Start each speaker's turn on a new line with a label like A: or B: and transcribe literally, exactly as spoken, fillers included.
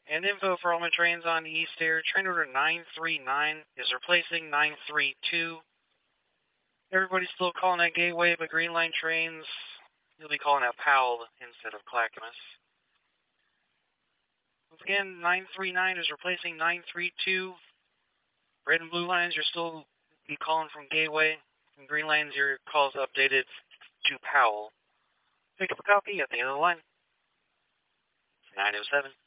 A: And info for all my trains on East Air. Train order nine three nine is replacing nine three two. Everybody's still calling that Gateway, but Green Line trains, you'll be calling that Powell instead of Clackamas. Once again, nine three nine is replacing nine three two. Red and blue lines, you're still be calling from Gateway. And green lines, your call's updated to Powell. Pick up a copy at the end of the line. nine oh seven.